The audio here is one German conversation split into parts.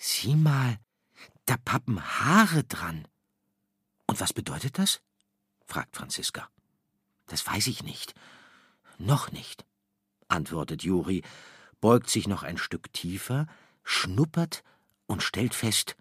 Sieh mal, da pappen Haare dran. Und was bedeutet das? Fragt Franziska. Das weiß ich nicht. Noch nicht, antwortet Juri, beugt sich noch ein Stück tiefer, schnuppert und stellt fest: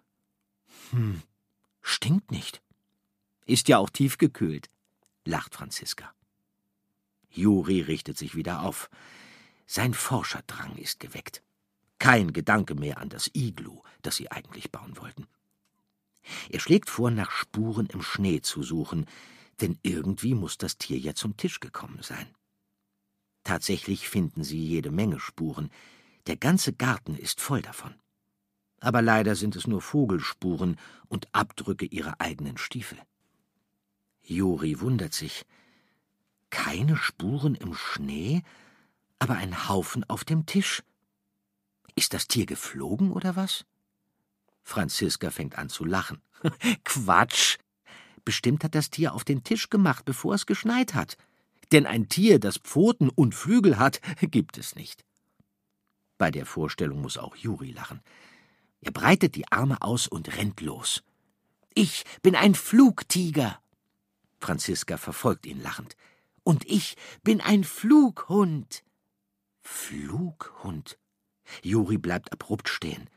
Stinkt nicht. Ist ja auch tiefgekühlt, lacht Franziska. Juri richtet sich wieder auf. Sein Forscherdrang ist geweckt. Kein Gedanke mehr an das Iglu, das sie eigentlich bauen wollten. Er schlägt vor, nach Spuren im Schnee zu suchen, denn irgendwie muss das Tier ja zum Tisch gekommen sein. Tatsächlich finden sie jede Menge Spuren. Der ganze Garten ist voll davon. Aber leider sind es nur Vogelspuren und Abdrücke ihrer eigenen Stiefel. Juri wundert sich. Keine Spuren im Schnee, aber ein Haufen auf dem Tisch. Ist das Tier geflogen oder was? Franziska fängt an zu lachen. Quatsch! Bestimmt hat das Tier auf den Tisch gemacht, bevor es geschneit hat. Denn ein Tier, das Pfoten und Flügel hat, gibt es nicht. Bei der Vorstellung muss auch Juri lachen. Er breitet die Arme aus und rennt los. Ich bin ein Flugtiger. Franziska verfolgt ihn lachend. Und ich bin ein Flughund. Flughund? Juri bleibt abrupt stehen.